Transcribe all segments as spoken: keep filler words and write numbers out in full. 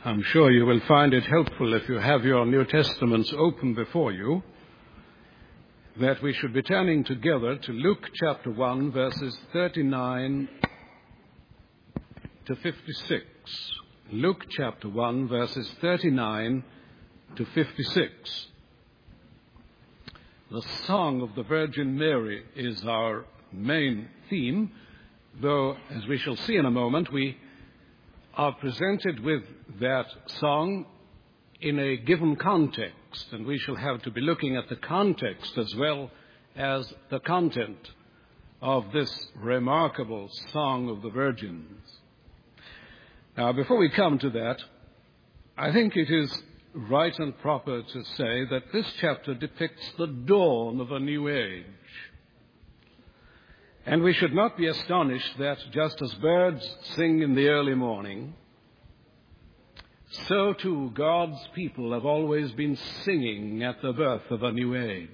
I'm sure you will find it helpful if you have your New Testaments open before you, that we should be turning together to Luke chapter one, verses thirty-nine to fifty-six. Luke chapter one, verses thirty-nine to fifty-six. The Song of the Virgin Mary is our main theme, though, as we shall see in a moment, we are presented with that song in a given context, and we shall have to be looking at the context as well as the content of this remarkable Song of the Virgins. Now, before we come to that, I think it is right and proper to say that this chapter depicts the dawn of a new age. And we should not be astonished that just as birds sing in the early morning, so too God's people have always been singing at the birth of a new age.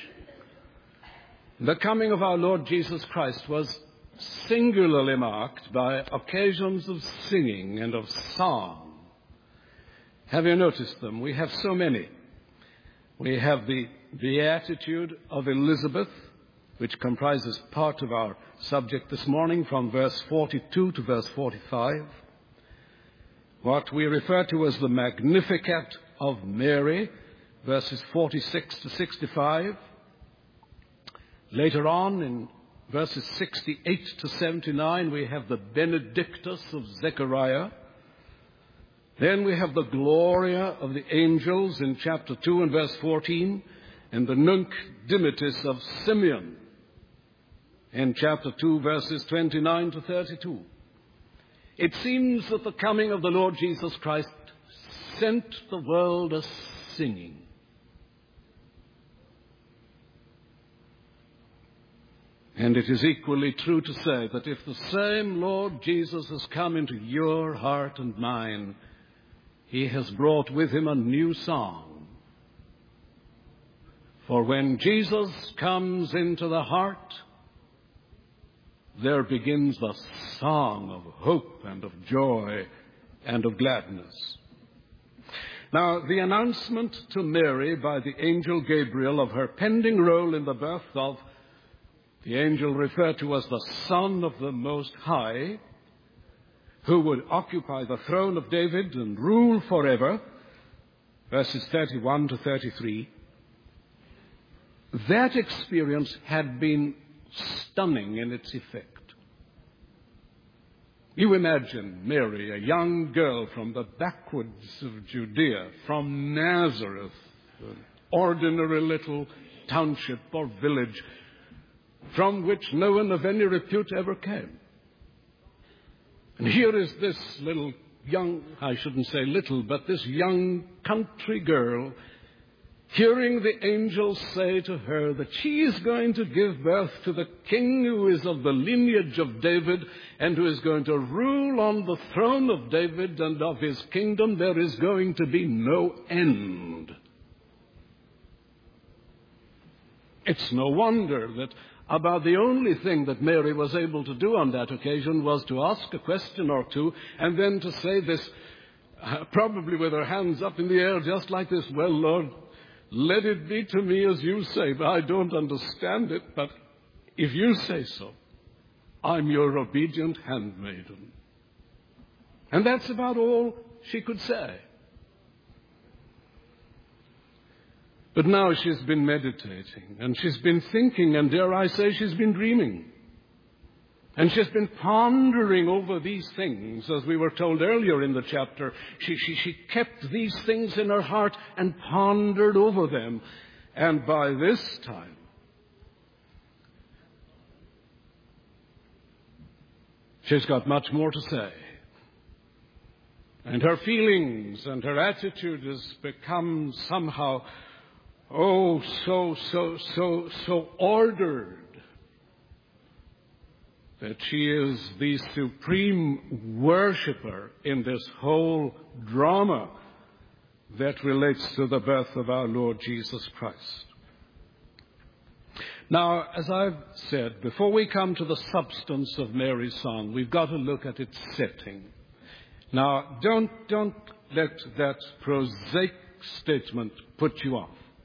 The coming of our Lord Jesus Christ was singularly marked by occasions of singing and of song. Have you noticed them? We have so many. We have the Beatitude of Elizabeth, which comprises part of our subject this morning from verse forty-two to verse forty-five. What we refer to as the Magnificat of Mary, verses forty-six to sixty-five. Later on, in verses sixty-eight to seventy-nine, we have the Benedictus of Zechariah. Then we have the Gloria of the angels in chapter two and verse fourteen, and the Nunc Dimittis of Simeon in chapter two, verses twenty-nine to thirty-two. It seems that the coming of the Lord Jesus Christ sent the world a singing. And it is equally true to say that if the same Lord Jesus has come into your heart and mine, he has brought with him a new song. For when Jesus comes into the heart, there begins the song of hope and of joy and of gladness. Now, the announcement to Mary by the angel Gabriel of her pending role in the birth of the angel referred to as the Son of the Most High, who would occupy the throne of David and rule forever, verses thirty-one to thirty-three, that experience had been stunning in its effect. You imagine Mary, a young girl from the backwoods of Judea, from Nazareth, an ordinary little township or village, from which no one of any repute ever came. And here is this little young, I shouldn't say little, but this young country girl, hearing the angel say to her that she is going to give birth to the king who is of the lineage of David and who is going to rule on the throne of David, and of his kingdom there is going to be no end. It's no wonder that about the only thing that Mary was able to do on that occasion was to ask a question or two and then to say this, uh, probably with her hands up in the air just like this, well, Lord, let it be to me as you say. I don't understand it, but if you say so, I'm your obedient handmaiden. And that's about all she could say. But now she's been meditating, and she's been thinking, and dare I say she's been dreaming. And she's been pondering over these things, as we were told earlier in the chapter. She, she, she kept these things in her heart and pondered over them. And by this time, she's got much more to say. And her feelings and her attitude has become somehow, oh, so, so, so, so ordered, that she is the supreme worshiper in this whole drama that relates to the birth of our Lord Jesus Christ. Now, as I've said, before we come to the substance of Mary's song, we've got to look at its setting. Now, don't, don't let that prosaic statement put you off.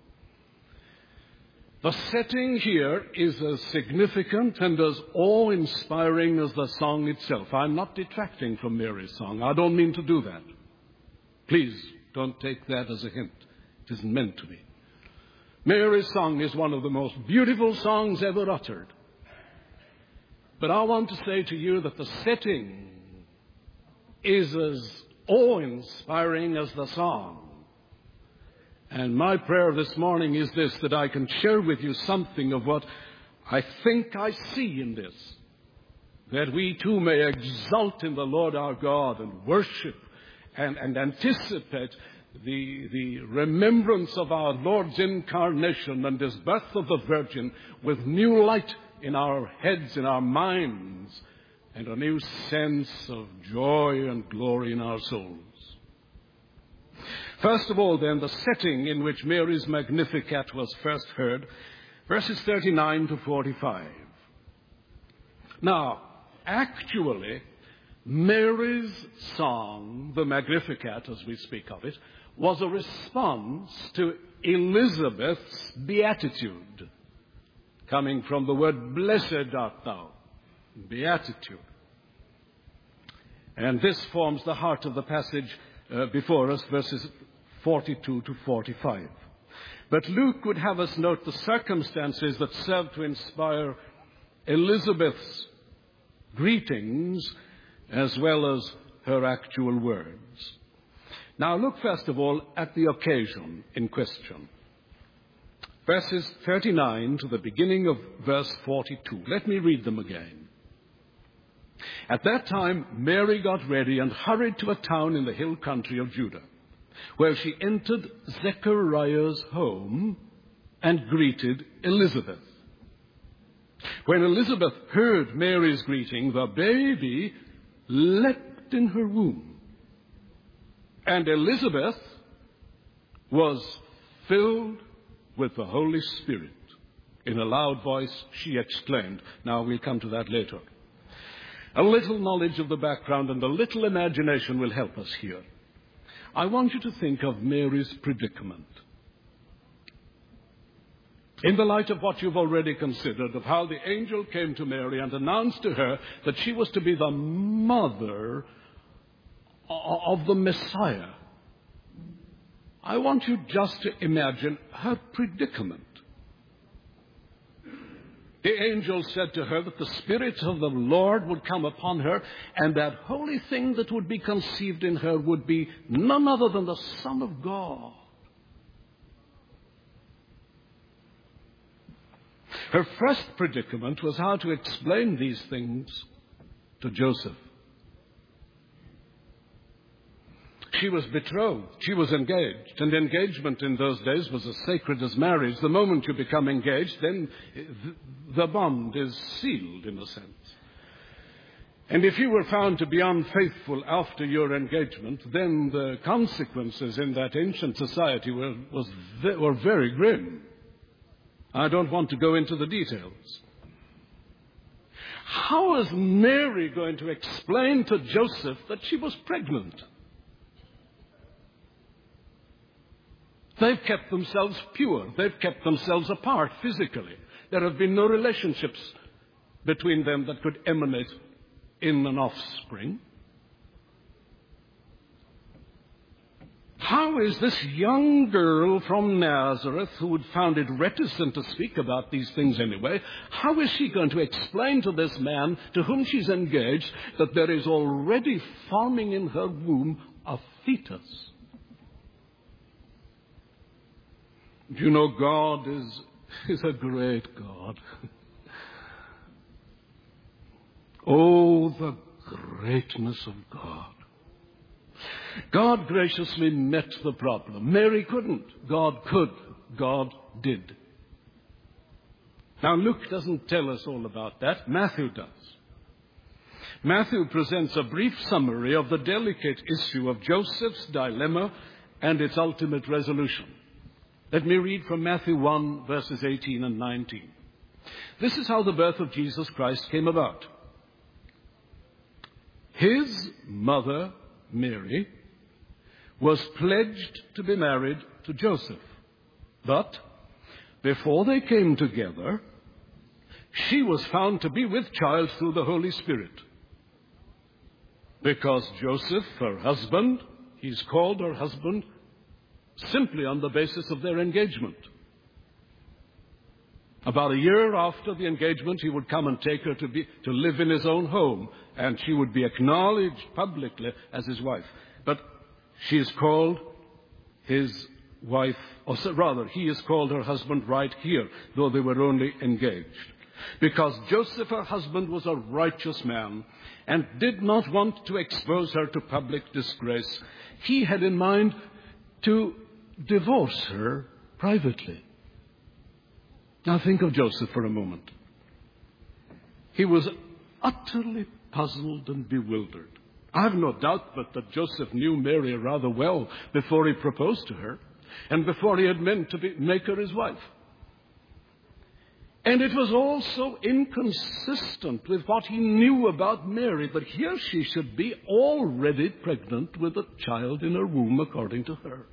The setting here is as significant and as awe-inspiring as the song itself. I'm not detracting from Mary's song. I don't mean to do that. Please don't take that as a hint. It isn't meant to be. Mary's song is one of the most beautiful songs ever uttered. But I want to say to you that the setting is as awe-inspiring as the song. And my prayer this morning is this, that I can share with you something of what I think I see in this, that we too may exult in the Lord our God and worship and, and anticipate the, the remembrance of our Lord's incarnation and His birth of the Virgin with new light in our heads, in our minds, and a new sense of joy and glory in our souls. First of all, then, the setting in which Mary's Magnificat was first heard, verses thirty-nine to forty-five. Now, actually, Mary's song, the Magnificat, as we speak of it, was a response to Elizabeth's beatitude, coming from the word blessed art thou, beatitude. And this forms the heart of the passage uh, before us, verses forty-two to forty-five. But Luke would have us note the circumstances that served to inspire Elizabeth's greetings as well as her actual words. Now look first of all at the occasion in question. Verses thirty-nine to the beginning of verse forty-two. Let me read them again. At that time, Mary got ready and hurried to a town in the hill country of Judah, where she entered Zechariah's home and greeted Elizabeth. When Elizabeth heard Mary's greeting, the baby leapt in her womb, and Elizabeth was filled with the Holy Spirit. In a loud voice, she exclaimed. Now, we'll come to that later. A little knowledge of the background and a little imagination will help us here. I want you to think of Mary's predicament. In the light of what you've already considered, of how the angel came to Mary and announced to her that she was to be the mother of the Messiah, I want you just to imagine her predicament. The angel said to her that the Spirit of the Lord would come upon her, and that holy thing that would be conceived in her would be none other than the Son of God. Her first predicament was how to explain these things to Joseph. She was betrothed. She was engaged. And engagement in those days was as sacred as marriage. The moment you become engaged, then the bond is sealed in a sense. And if you were found to be unfaithful after your engagement, then the consequences in that ancient society were, was, were very grim. I don't want to go into the details. How is Mary going to explain to Joseph that she was pregnant? They've kept themselves pure. They've kept themselves apart physically. There have been no relationships between them that could emanate in an offspring. How is this young girl from Nazareth, who had found it reticent to speak about these things anyway, how is she going to explain to this man to whom she's engaged that there is already forming in her womb a fetus? You know, God is, is a great God. Oh, the greatness of God. God graciously met the problem. Mary couldn't. God could. God did. Now, Luke doesn't tell us all about that. Matthew does. Matthew presents a brief summary of the delicate issue of Joseph's dilemma and its ultimate resolution. Let me read from Matthew one, verses eighteen and nineteen. This is how the birth of Jesus Christ came about. His mother, Mary, was pledged to be married to Joseph. But before they came together, she was found to be with child through the Holy Spirit. Because Joseph, her husband, he's called her husband simply on the basis of their engagement. About a year after the engagement, he would come and take her to be to live in his own home, and she would be acknowledged publicly as his wife. But she is called his wife, or rather, he is called her husband right here, though they were only engaged. Because Joseph, her husband, was a righteous man and did not want to expose her to public disgrace. He had in mind to divorce her privately. Now think of Joseph for a moment. He was utterly puzzled and bewildered. I have no doubt but that Joseph knew Mary rather well before he proposed to her and before he had meant to be, make her his wife. And it was also inconsistent with what he knew about Mary, that here she should be already pregnant with a child in her womb, according to her.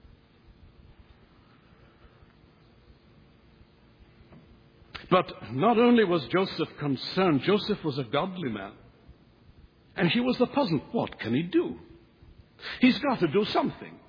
But not only was Joseph concerned, Joseph was a godly man. And he was the puzzle. What can he do? He's got to do something.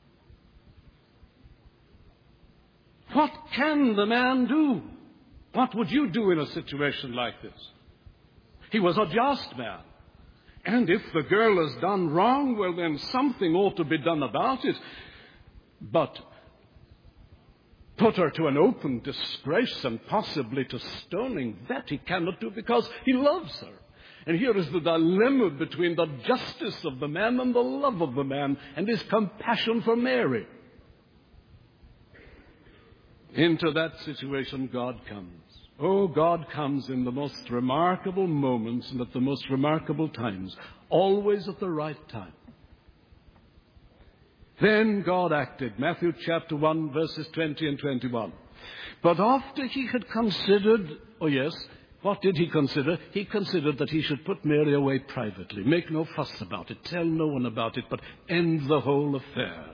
What can the man do? What would you do in a situation like this? He was a just man. And if the girl has done wrong, well, then something ought to be done about it. But put her to an open disgrace and possibly to stoning, that he cannot do because he loves her. And here is the dilemma between the justice of the man and the love of the man and his compassion for Mary. Into that situation, God comes. Oh, God comes in the most remarkable moments and at the most remarkable times, always at the right time. Then God acted. Matthew chapter one, verses twenty and twenty-one. But after he had considered, oh yes, what did he consider? He considered that he should put Mary away privately. Make no fuss about it. Tell no one about it, but end the whole affair.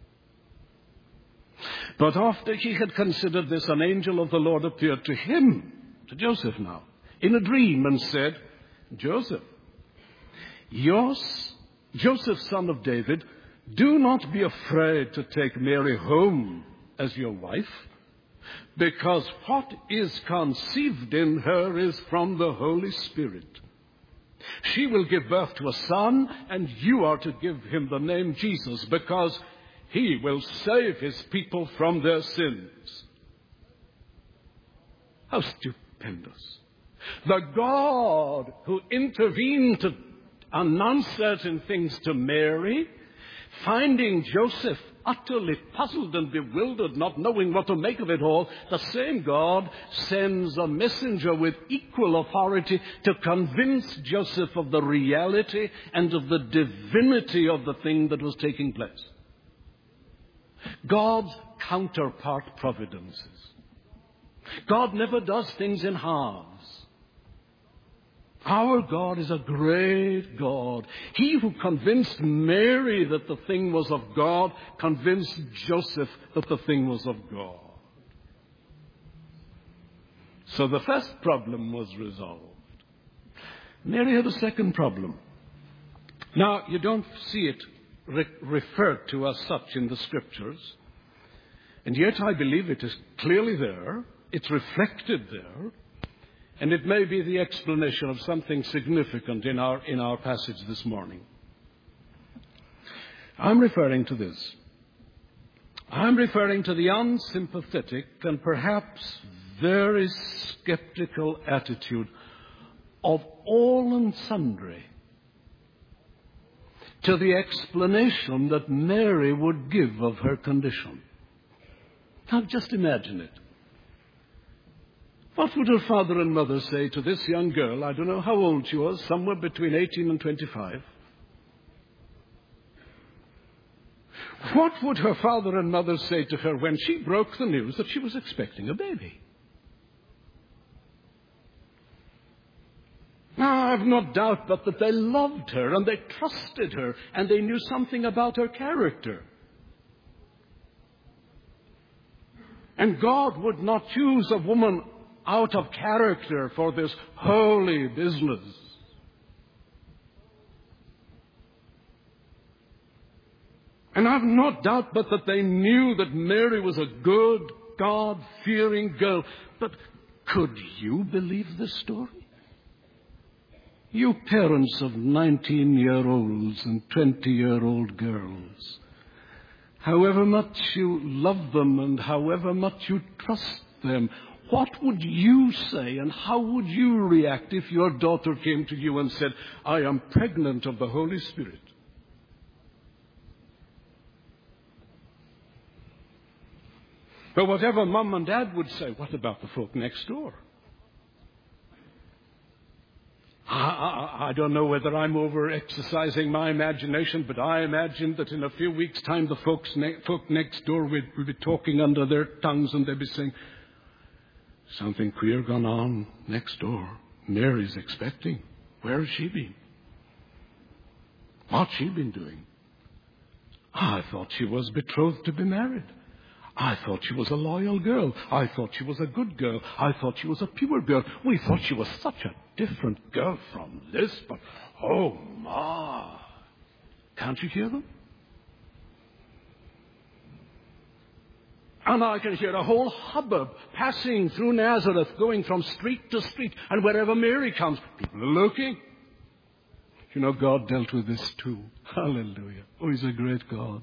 But after he had considered this, an angel of the Lord appeared to him, to Joseph now, in a dream and said, Joseph, yours, Joseph, son of David, do not be afraid to take Mary home as your wife, because what is conceived in her is from the Holy Spirit. She will give birth to a son, and you are to give him the name Jesus, because he will save his people from their sins. How stupendous. The God who intervened to announce certain things to Mary, finding Joseph utterly puzzled and bewildered, not knowing what to make of it all, the same God sends a messenger with equal authority to convince Joseph of the reality and of the divinity of the thing that was taking place. God's counterpart providences. God never does things in halves. Our God is a great God. He who convinced Mary that the thing was of God convinced Joseph that the thing was of God. So the first problem was resolved. Mary had a second problem. Now, you don't see it re- referred to as such in the Scriptures, and yet I believe it is clearly there. It's reflected there. And it may be the explanation of something significant in our, in our passage this morning. I'm referring to this. I'm referring to the unsympathetic and perhaps very skeptical attitude of all and sundry to the explanation that Mary would give of her condition. Now just imagine it. What would her father and mother say to this young girl? I don't know how old she was, somewhere between eighteen and twenty-five. What would her father and mother say to her when she broke the news that she was expecting a baby? Now, have no doubt but that they loved her and they trusted her and they knew something about her character. And God would not choose a woman out of character for this holy business. And I have no doubt but that they knew that Mary was a good, God-fearing girl. But could you believe this story? You parents of nineteen-year-olds and twenty-year-old girls, however much you love them and however much you trust them, what would you say and how would you react if your daughter came to you and said, I am pregnant of the Holy Spirit? But whatever Mom and Dad would say, what about the folk next door? I, I, I don't know whether I'm over-exercising my imagination, but I imagine that in a few weeks' time the folks ne- folk next door will, will be talking under their tongues and they'll be saying, something queer gone on next door. Mary's expecting. Where has she been? What's she been doing? I thought she was betrothed to be married. I thought she was a loyal girl. I thought she was a good girl. I thought she was a pure girl. We thought she was such a different girl from this, but oh my. Can't you hear them? And I can hear a whole hubbub passing through Nazareth, going from street to street, and wherever Mary comes, people are looking. You know, God dealt with this too. Hallelujah. Oh, He's a great God.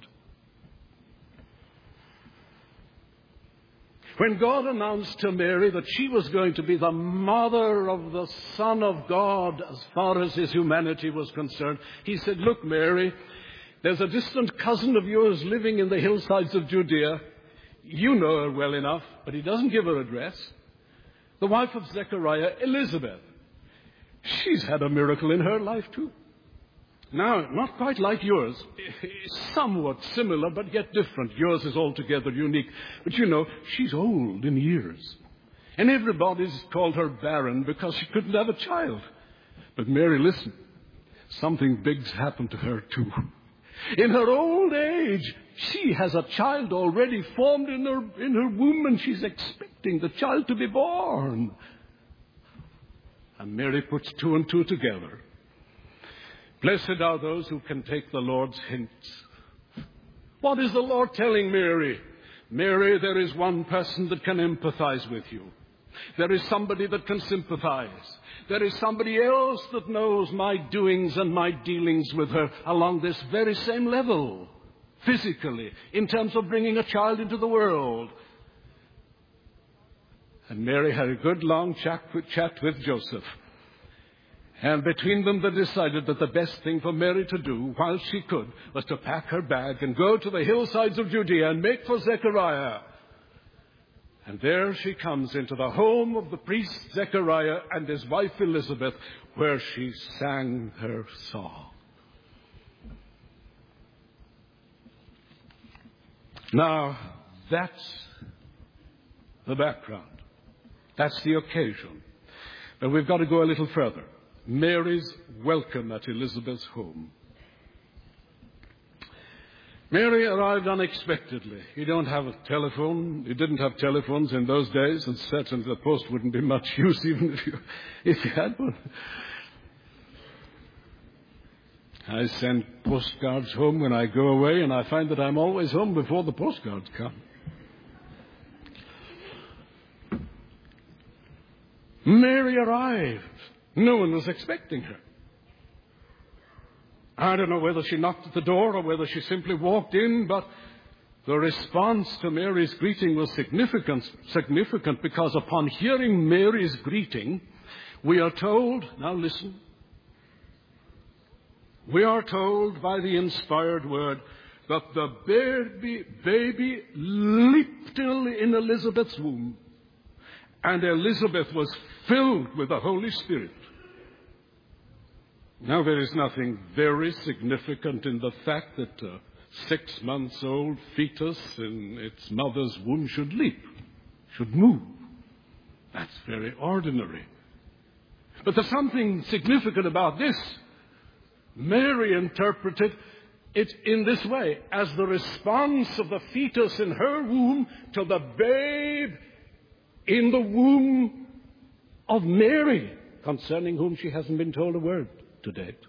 When God announced to Mary that she was going to be the mother of the Son of God as far as His humanity was concerned, He said, look, Mary, there's a distant cousin of yours living in the hillsides of Judea. You know her well enough, but He doesn't give her address. The wife of Zechariah, Elizabeth. She's had a miracle in her life too. Now, not quite like yours, somewhat similar, but yet different. Yours is altogether unique. But you know, she's old in years. And everybody's called her barren because she couldn't have a child. But Mary, listen, something big's happened to her too. In her old age, she has a child already formed in her, in her womb, and she's expecting the child to be born. And Mary puts two and two together. Blessed are those who can take the Lord's hints. What is the Lord telling Mary? Mary, there is one person that can empathize with you. There is somebody that can sympathize. There is somebody else that knows my doings and my dealings with her along this very same level, physically, in terms of bringing a child into the world. And Mary had a good long chat with Joseph. And between them they decided that the best thing for Mary to do, while she could, was to pack her bag and go to the hillsides of Judea and make for Zechariah. And there she comes into the home of the priest Zechariah and his wife Elizabeth, where she sang her song. Now, that's the background. That's the occasion. But we've got to go a little further. Mary's welcome at Elizabeth's home. Mary arrived unexpectedly. You don't have a telephone. You didn't have telephones in those days, and certainly the post wouldn't be much use even if you, if you had one. I send postcards home when I go away, and I find that I'm always home before the postcards come. Mary arrived. No one was expecting her. I don't know whether she knocked at the door or whether she simply walked in, but the response to Mary's greeting was significant, significant because upon hearing Mary's greeting, we are told, now listen, we are told by the inspired word that the baby, baby leaped in Elizabeth's womb, and Elizabeth was filled with the Holy Spirit. Now, there is nothing very significant in the fact that a six-months-old fetus in its mother's womb should leap, should move. That's very ordinary. But there's something significant about this. Mary interpreted it in this way, as the response of the fetus in her womb to the babe in the womb of Mary, concerning whom she hasn't been told a word to date.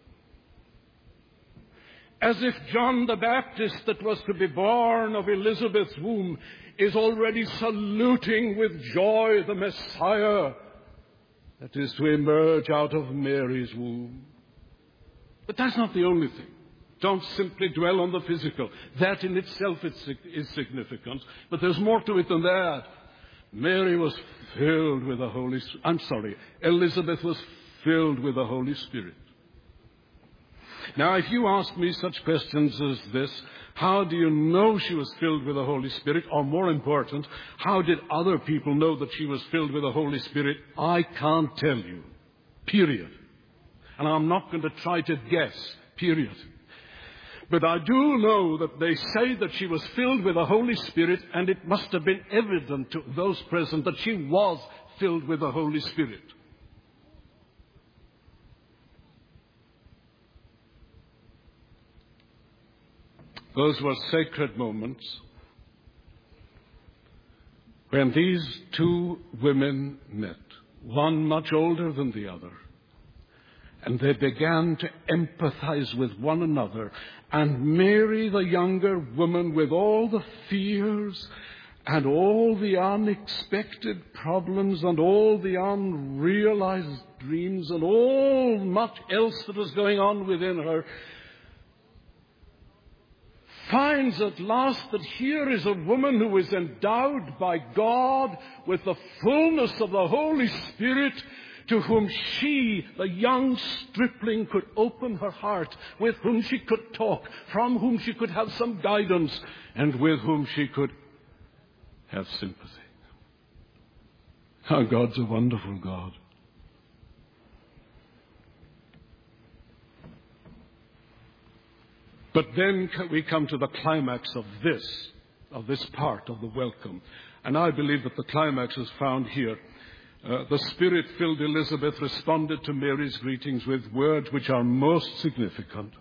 As if John the Baptist, that was to be born of Elizabeth's womb, is already saluting with joy the Messiah that is to emerge out of Mary's womb. But that's not the only thing. Don't simply dwell on the physical. That in itself is significant. But there's more to it than that. Mary was filled with the Holy Spirit. I'm sorry, Elizabeth was filled with the Holy Spirit. Now, if you ask me such questions as this, how do you know she was filled with the Holy Spirit? Or more important, how did other people know that she was filled with the Holy Spirit? I can't tell you. Period. And I'm not going to try to guess. Period. But I do know that they say that she was filled with the Holy Spirit, and it must have been evident to those present that she was filled with the Holy Spirit. Those were sacred moments when these two women met, one much older than the other. And they began to empathize with one another. And Mary, the younger woman, with all the fears and all the unexpected problems and all the unrealized dreams and all much else that was going on within her, finds at last that here is a woman who is endowed by God with the fullness of the Holy Spirit, to whom she, the young stripling, could open her heart, with whom she could talk, from whom she could have some guidance, and with whom she could have sympathy. Our God's a wonderful God. But then we come to the climax of this, of this part of the welcome. And I believe that the climax is found here. Uh, the Spirit-filled Elizabeth responded to Mary's greetings with words which are most significant.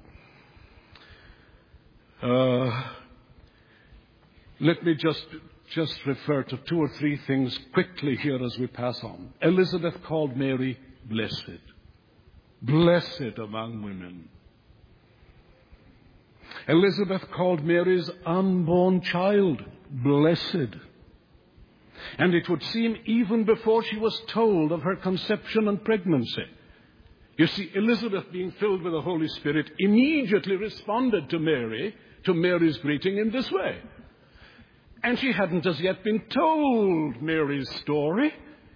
Uh, let me just, just refer to two or three things quickly here as we pass on. Elizabeth called Mary blessed. Blessed among women. Elizabeth called Mary's unborn child blessed. And it would seem even before she was told of her conception and pregnancy. You see, Elizabeth, being filled with the Holy Spirit, immediately responded to Mary, to Mary's greeting in this way. And she hadn't as yet been told Mary's story.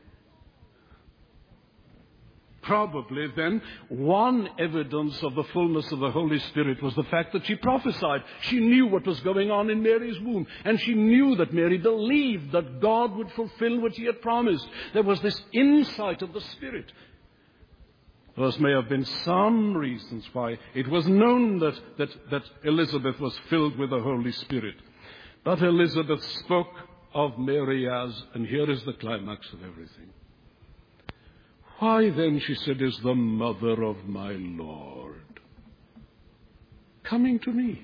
Probably then, one evidence of the fullness of the Holy Spirit was the fact that she prophesied. She knew what was going on in Mary's womb. And she knew that Mary believed that God would fulfill what he had promised. There was this insight of the Spirit. Those may have been some reasons why it was known that, that, that Elizabeth was filled with the Holy Spirit. But Elizabeth spoke of Mary as, and here is the climax of everything. Why then, she said, is the mother of my Lord coming to me?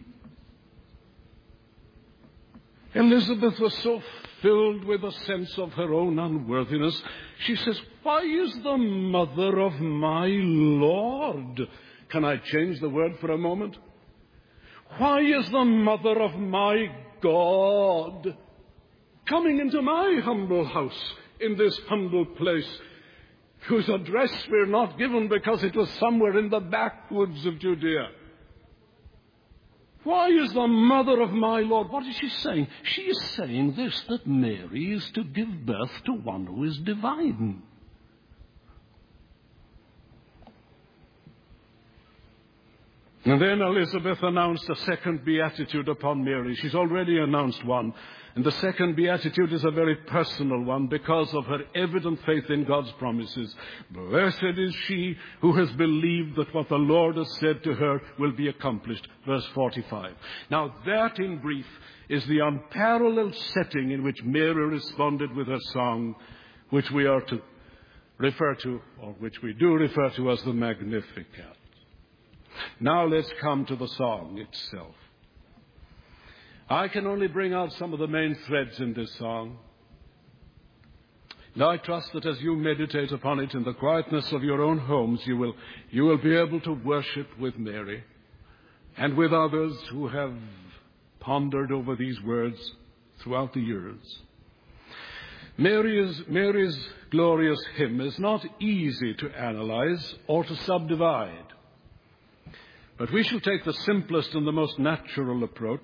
Elizabeth was so filled with a sense of her own unworthiness. She says, why is the mother of my Lord? Can I change the word for a moment? Why is the mother of my God coming into my humble house, in this humble place, whose address we're not given because it was somewhere in the backwoods of Judea? Why is the mother of my Lord? What is she saying? She is saying this, that Mary is to give birth to one who is divine. And then Elizabeth announced a second beatitude upon Mary. She's already announced one. And the second beatitude is a very personal one because of her evident faith in God's promises. Blessed is she who has believed that what the Lord has said to her will be accomplished. Verse forty-five. Now that, in brief, is the unparalleled setting in which Mary responded with her song, which we are to refer to, or which we do refer to as the Magnificat. Now let's come to the song itself. I can only bring out some of the main threads in this song. Now I trust that as you meditate upon it in the quietness of your own homes, you will, you will be able to worship with Mary and with others who have pondered over these words throughout the years. Mary's, Mary's glorious hymn is not easy to analyze or to subdivide. But we shall take the simplest and the most natural approach.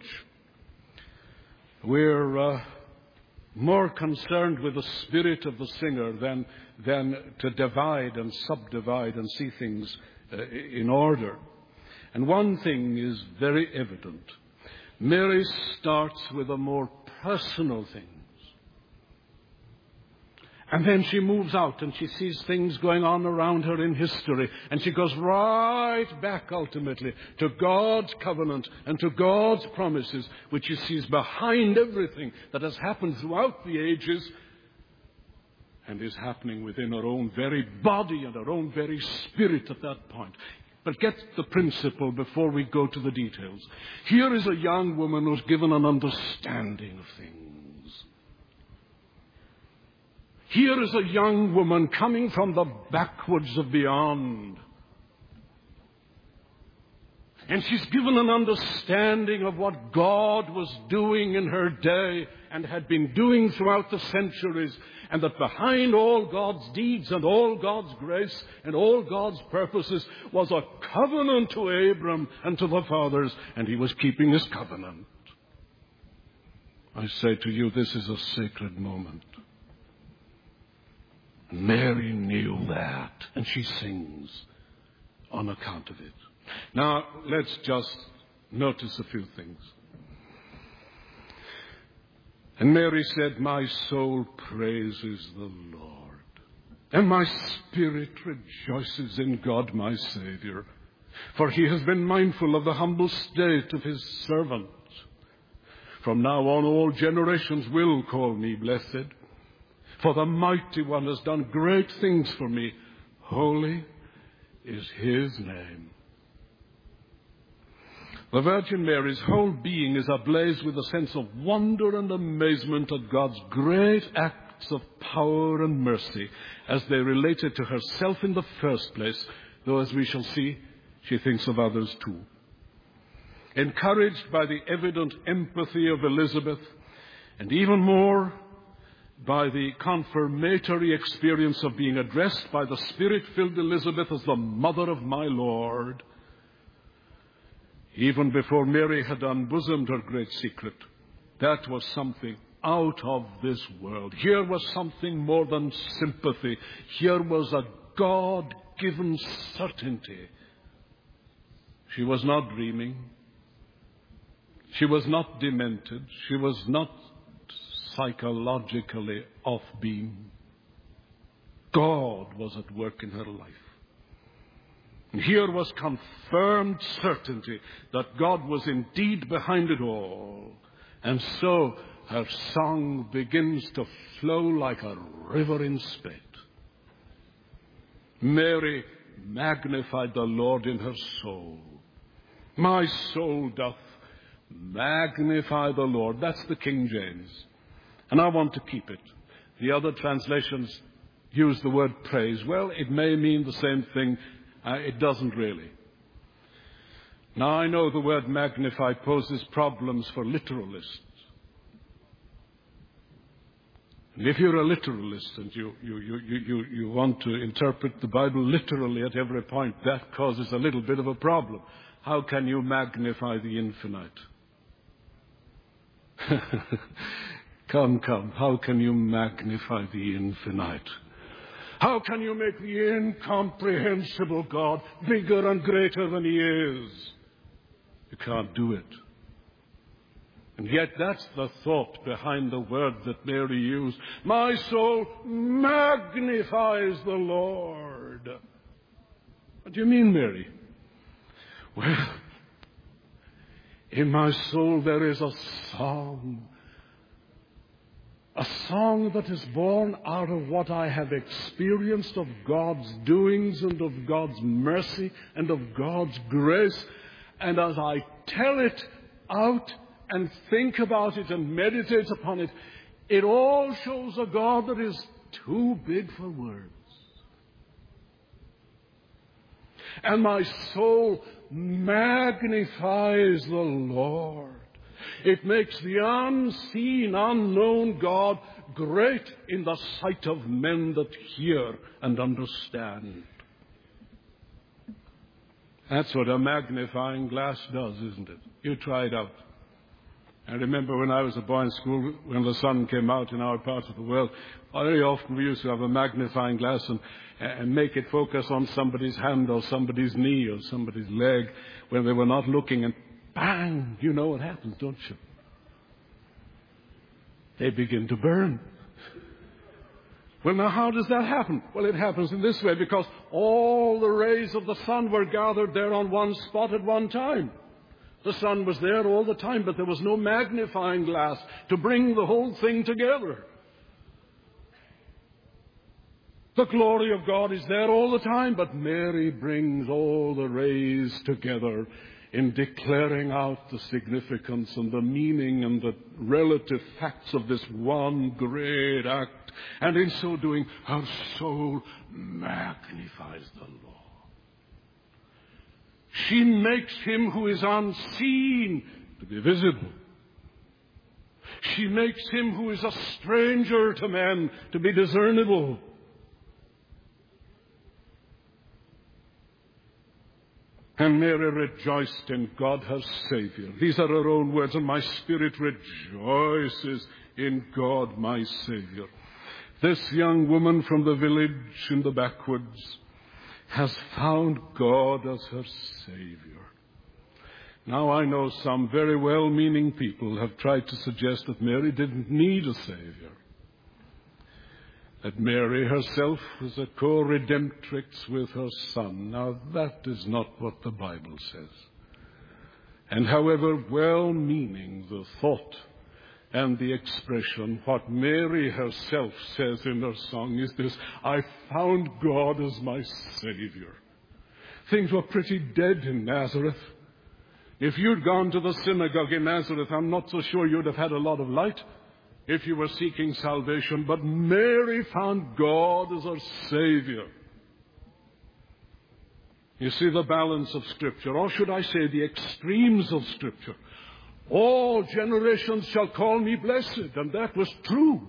We're uh, more concerned with the spirit of the singer than, than to divide and subdivide and see things uh, in order. And one thing is very evident. Mary starts with the more personal things. And then she moves out and she sees things going on around her in history. And she goes right back ultimately to God's covenant and to God's promises, which she sees behind everything that has happened throughout the ages and is happening within her own very body and her own very spirit at that point. But get the principle before we go to the details. Here is a young woman who's given an understanding of things. Here is a young woman coming from the backwoods of beyond. And she's given an understanding of what God was doing in her day and had been doing throughout the centuries. And that behind all God's deeds and all God's grace and all God's purposes was a covenant to Abram and to the fathers. And he was keeping his covenant. I say to you, this is a sacred moment. Mary knew that, and she sings on account of it. Now, let's just notice a few things. And Mary said, my soul praises the Lord, and my spirit rejoices in God my Savior, for he has been mindful of the humble state of his servant. From now on all generations will call me blessed. For the Mighty One has done great things for me. Holy is his name. The Virgin Mary's whole being is ablaze with a sense of wonder and amazement at God's great acts of power and mercy as they related to herself in the first place, though as we shall see, she thinks of others too. Encouraged by the evident empathy of Elizabeth, and even more by the confirmatory experience of being addressed by the Spirit-filled Elizabeth as the mother of my Lord, even before Mary had unbosomed her great secret, that was something out of this world. Here was something more than sympathy. Here was a God-given certainty. She was not dreaming. She was not demented. She was not psychologically off beam. God was at work in her life. And here was confirmed certainty that God was indeed behind it all. And so her song begins to flow like a river in spate. Mary magnified the Lord in her soul. My soul doth magnify the Lord. That's the King James. And I want to keep it. The other translations use the word praise. Well, it may mean the same thing. Uh, it doesn't really. Now, I know the word magnify poses problems for literalists. And if you're a literalist and you, you, you, you, you want to interpret the Bible literally at every point, that causes a little bit of a problem. How can you magnify the infinite? Come, come, how can you magnify the infinite? How can you make the incomprehensible God bigger and greater than he is? You can't do it. And yet that's the thought behind the word that Mary used. My soul magnifies the Lord. What do you mean, Mary? Well, in my soul there is a song A song that is born out of what I have experienced of God's doings and of God's mercy and of God's grace. And as I tell it out and think about it and meditate upon it, it all shows a God that is too big for words. And my soul magnifies the Lord. It makes the unseen, unknown God great in the sight of men that hear and understand. That's what a magnifying glass does, isn't it? You try it out. I remember when I was a boy in school, when the sun came out in our part of the world, very often we used to have a magnifying glass and, and make it focus on somebody's hand or somebody's knee or somebody's leg when they were not looking, and bang, you know what happens, don't you? They begin to burn. Well, now how does that happen? Well, it happens in this way, because all the rays of the sun were gathered there on one spot at one time. The sun was there all the time, but there was no magnifying glass to bring the whole thing together. The glory of God is there all the time, but Mary brings all the rays together in declaring out the significance and the meaning and the relative facts of this one great act. And in so doing, her soul magnifies the Lord. She makes him who is unseen to be visible. She makes him who is a stranger to men to be discernible. And Mary rejoiced in God her Savior. These are her own words, and my spirit rejoices in God my Savior. This young woman from the village in the backwoods has found God as her Savior. Now I know some very well-meaning people have tried to suggest that Mary didn't need a Savior. That Mary herself was a co-redemptrix with her Son. Now that is not what the Bible says. And however well-meaning the thought and the expression, what Mary herself says in her song is this: I found God as my Savior. Things were pretty dead in Nazareth. If you'd gone to the synagogue in Nazareth, I'm not so sure you'd have had a lot of light if you were seeking salvation. But Mary found God as her Savior. You see the balance of Scripture, or should I say the extremes of Scripture. All generations shall call me blessed, and that was true.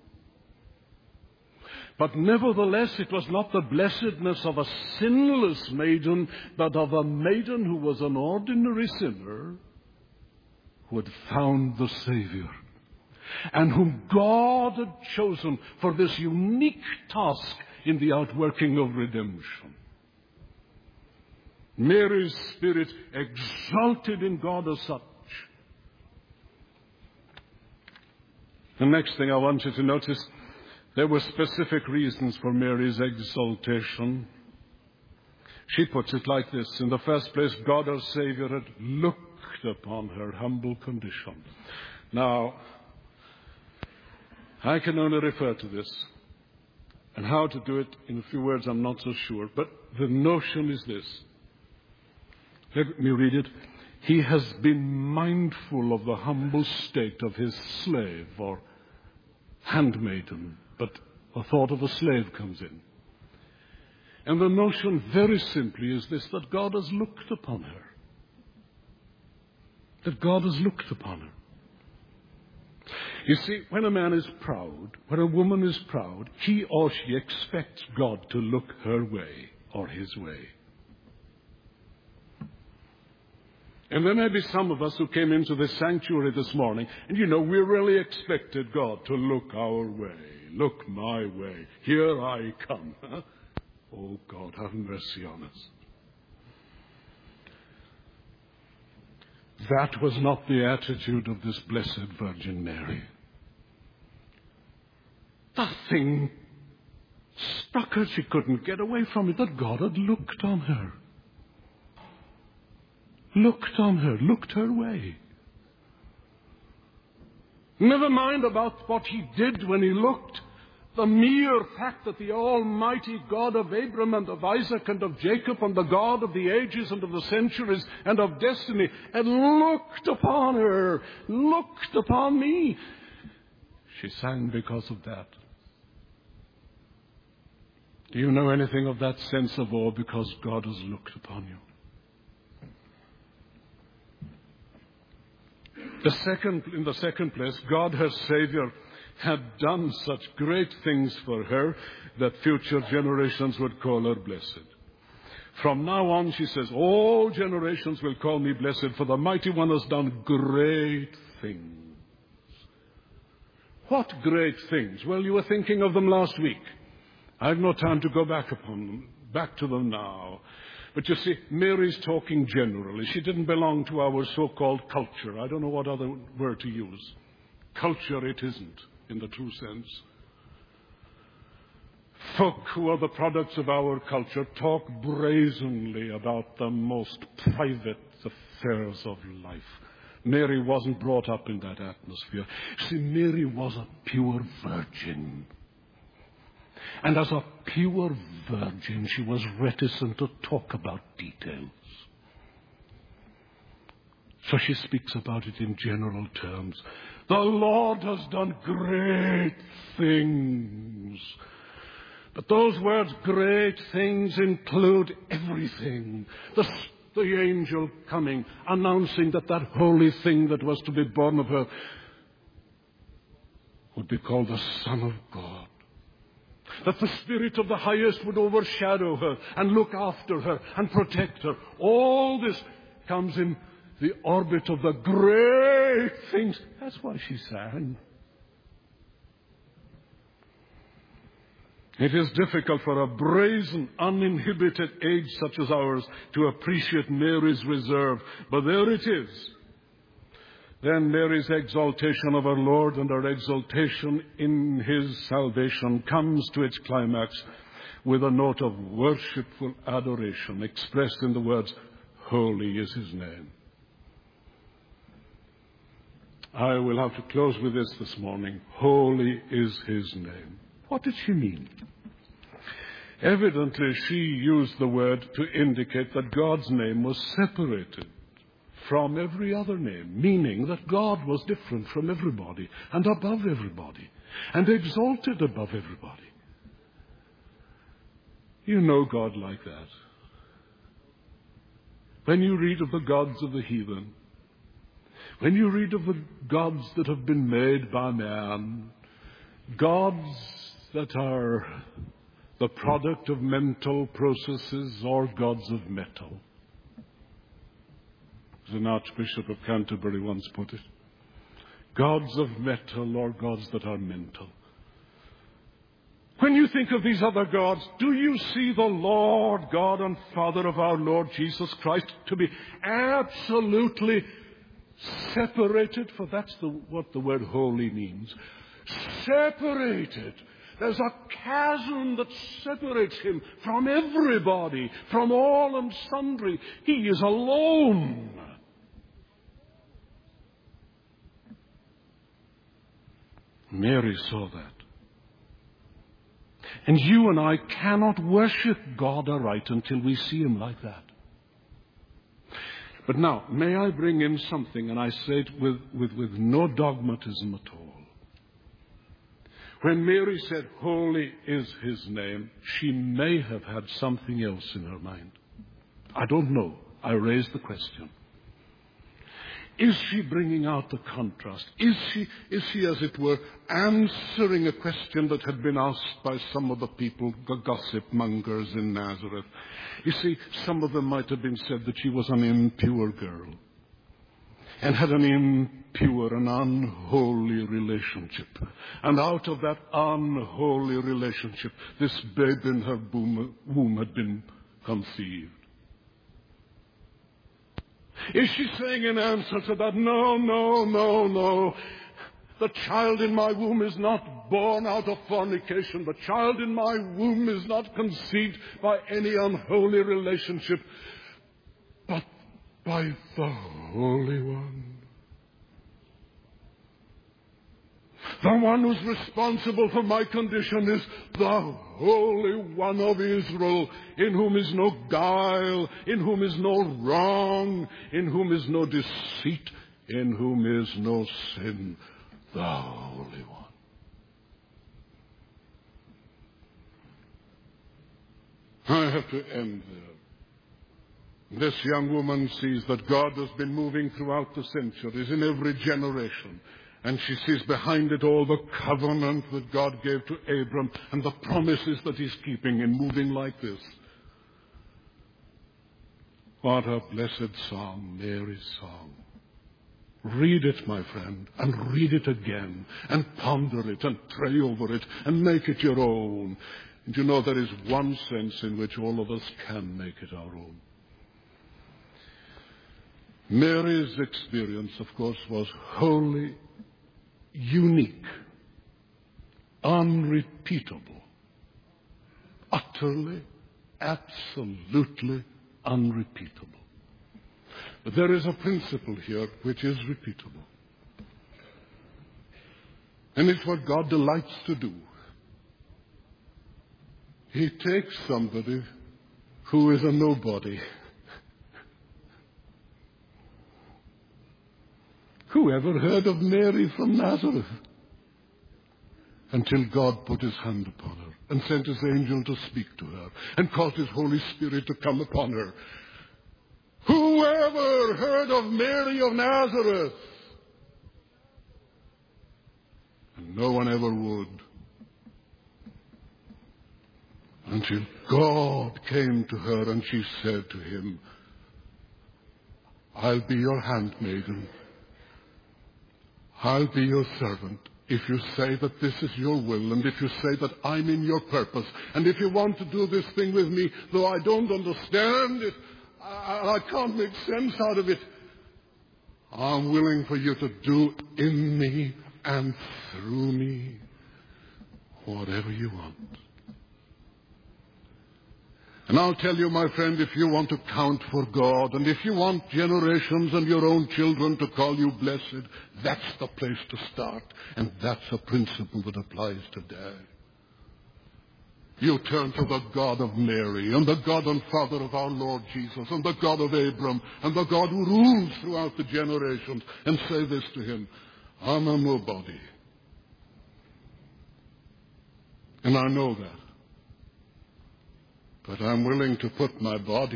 But nevertheless, it was not the blessedness of a sinless maiden, but of a maiden who was an ordinary sinner who had found the Savior, and whom God had chosen for this unique task in the outworking of redemption. Mary's spirit exulted in God as such. The next thing I want you to notice, there were specific reasons for Mary's exaltation. She puts it like this: in the first place, God our Savior had looked upon her humble condition. Now, I can only refer to this, and how to do it in a few words I'm not so sure, but the notion is this. Let me read it. He has been mindful of the humble state of his slave or handmaiden, but the thought of a slave comes in. And the notion very simply is this, that God has looked upon her. That God has looked upon her. You see, when a man is proud, when a woman is proud, he or she expects God to look her way or his way. And there may be some of us who came into this sanctuary this morning, and you know, we really expected God to look our way, look my way. Here I come. Huh? Oh, God, have mercy on us. That was not the attitude of this blessed Virgin Mary. The thing struck her. She couldn't get away from it, that God had looked on her. Looked on her, looked her way. Never mind about what he did when he looked. The mere fact that the Almighty God of Abraham and of Isaac and of Jacob and the God of the ages and of the centuries and of destiny had looked upon her, looked upon me. She sang because of that. Do you know anything of that sense of awe because God has looked upon you? The second, in the second place, God, her Savior, had done such great things for her that future generations would call her blessed. From now on, she says, all generations will call me blessed, for the Mighty One has done great things. What great things? Well, you were thinking of them last week. I have no time to go back upon them, back to them now. But you see, Mary's talking generally. She didn't belong to our so-called culture. I don't know what other word to use. Culture it isn't, in the true sense. Folk who are the products of our culture talk brazenly about the most private affairs of life. Mary wasn't brought up in that atmosphere. See, Mary was a pure virgin. And as a pure virgin, she was reticent to talk about details. So she speaks about it in general terms. The Lord has done great things. But those words, great things, include everything. The, the angel coming, announcing that that holy thing that was to be born of her would be called the Son of God. That the Spirit of the Highest would overshadow her and look after her and protect her. All this comes in the orbit of the great things. That's why she sang. It is difficult for a brazen, uninhibited age such as ours to appreciate Mary's reserve, but there it is. Then Mary's exaltation of our Lord and our exaltation in His salvation comes to its climax with a note of worshipful adoration expressed in the words, holy is His name. I will have to close with this this morning. Holy is His name. What did she mean? Evidently, she used the word to indicate that God's name was separated from every other name, meaning that God was different from everybody and above everybody and exalted above everybody. You know God like that. When you read of the gods of the heathen, when you read of the gods that have been made by man, gods that are the product of mental processes or gods of metal, as an Archbishop of Canterbury once put it, gods of metal or gods that are mental. When you think of these other gods, do you see the Lord God and Father of our Lord Jesus Christ to be absolutely separated? For that's the, what the word holy means. Separated. There's a chasm that separates Him from everybody, from all and sundry. He is alone. Mary saw that. And you and I cannot worship God aright until we see Him like that. But now, may I bring in something, and I say it with, with, with no dogmatism at all. When Mary said, holy is His name, she may have had something else in her mind. I don't know. I raise the question. Is she bringing out the contrast? Is she, is she, as it were, answering a question that had been asked by some of the people, the gossip mongers in Nazareth? You see, some of them might have been said that she was an impure girl and had an impure and unholy relationship. And out of that unholy relationship, this babe in her womb had been conceived. Is she saying in answer to that, no, no, no, no. The child in my womb is not born out of fornication. The child in my womb is not conceived by any unholy relationship, but by the Holy One. The one who's responsible for my condition is the Holy One of Israel, in whom is no guile, in whom is no wrong, in whom is no deceit, in whom is no sin, the Holy One. I have to end there. This young woman sees that God has been moving throughout the centuries, in every generation. And she sees behind it all the covenant that God gave to Abram and the promises that he's keeping in moving like this. What a blessed song, Mary's song. Read it, my friend, and read it again, and ponder it, and pray over it, and make it your own. And you know there is one sense in which all of us can make it our own. Mary's experience, of course, was wholly unique, unrepeatable, utterly, absolutely unrepeatable. But there is a principle here which is repeatable. And it's what God delights to do. He takes somebody who is a nobody. Who ever heard of Mary from Nazareth? Until God put his hand upon her and sent his angel to speak to her and caused his Holy Spirit to come upon her. Whoever heard of Mary of Nazareth? And no one ever would. Until God came to her and she said to him, I'll be your handmaiden. I'll be your servant if you say that this is your will, and if you say that I'm in your purpose, and if you want to do this thing with me, though I don't understand it, I, I can't make sense out of it, I'm willing for you to do in me and through me whatever you want. And I'll tell you, my friend, if you want to count for God, and if you want generations and your own children to call you blessed, that's the place to start. And that's a principle that applies today. You turn to the God of Mary, and the God and Father of our Lord Jesus, and the God of Abram, and the God who rules throughout the generations, and say this to him, I'm a nobody. And I know that. But I'm willing to put my body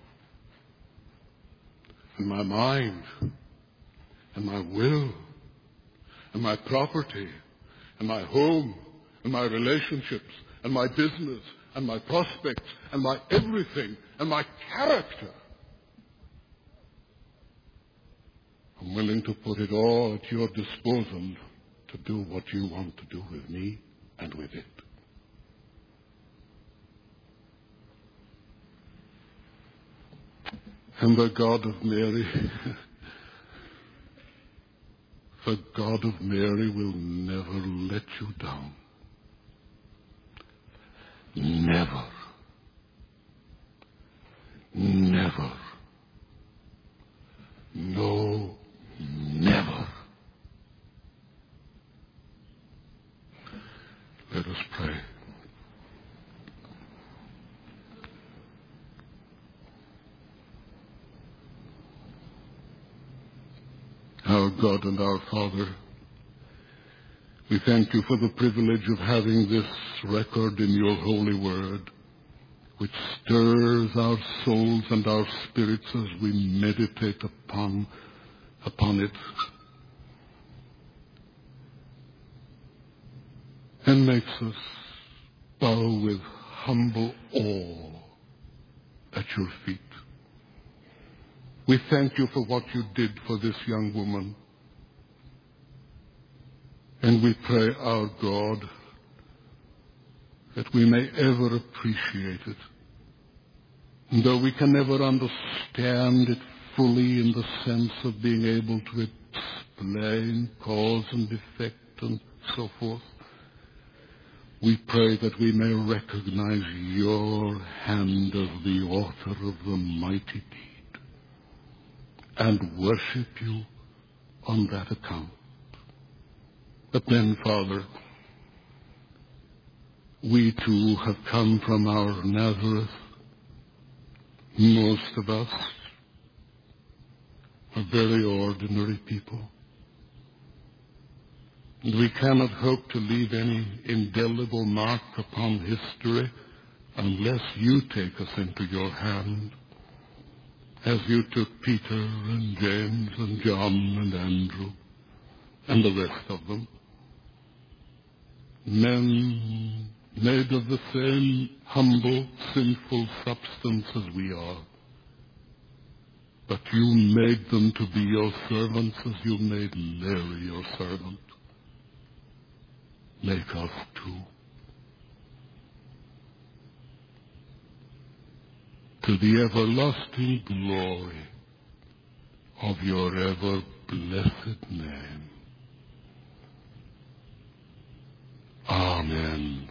and my mind and my will and my property and my home and my relationships and my business and my prospects and my everything and my character. I'm willing to put it all at your disposal to do what you want to do with me and with it. And the God of Mary, the God of Mary will never let you down. Never. Never. No, never. Let us pray. Our God and our Father, we thank you for the privilege of having this record in your holy word, which stirs our souls and our spirits as we meditate upon, upon it, and makes us bow with humble awe at your feet. We thank you for what you did for this young woman. And we pray, our God, that we may ever appreciate it. And though we can never understand it fully in the sense of being able to explain cause and effect and so forth, we pray that we may recognize your hand as the author of the mighty deed, and worship you on that account. But then, Father, we too have come from our Nazareth. Most of us are very ordinary people. And we cannot hope to leave any indelible mark upon history unless you take us into your hand, as you took Peter and James and John and Andrew and the rest of them. Men made of the same humble, sinful substance as we are. But you made them to be your servants as you made Mary your servant. Make us too. To the everlasting glory of your ever blessed name. Amen.